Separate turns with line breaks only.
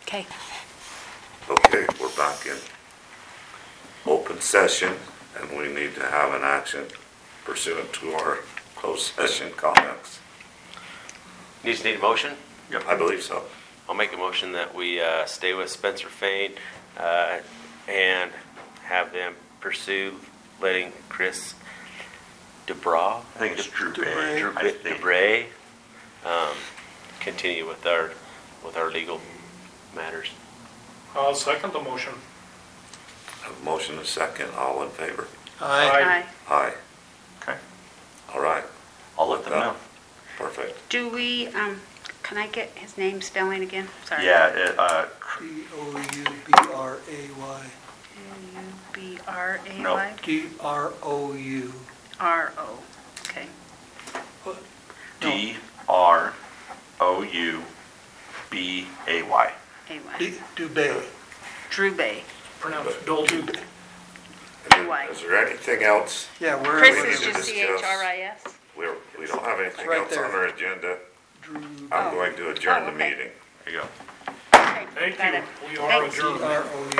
Okay.
Okay, we're back in open session, and we need to have an action pursuant to our closed session comments.
You just need a motion?
I believe so.
I'll make a motion that we stay with Spencer Fain and have them pursue letting Chris DeBra,
I think it's Drew Bay. I think.
DeBray, continue with our legal matters.
I'll second the motion.
Have a motion and a second, all in favor?
Aye.
Aye.
Okay.
All right,
I'll let them know.
perfect.
Do we, can I get his name spelling again? Sorry.
Yeah,
D-O-U-B-R-A-Y.
B-R-A-Y?
No.
D-R-O-U.
R-O, okay.
D-R-O-U-B-A-Y.
A-Y.
Dubay.
Drew Bay.
Pronounced Dolby.
Why?
Is there anything else?
Yeah, where
Chris
are we?
is
to
just
discuss.
C-H-R-I-S?
We don't have anything
right
else
there.
on our agenda.
Drew.
I'm going to adjourn the
okay.
meeting.
There you go.
Okay,
Thank
got
you.
it.
We are
Thanks.
adjourned.
D-R-O-U.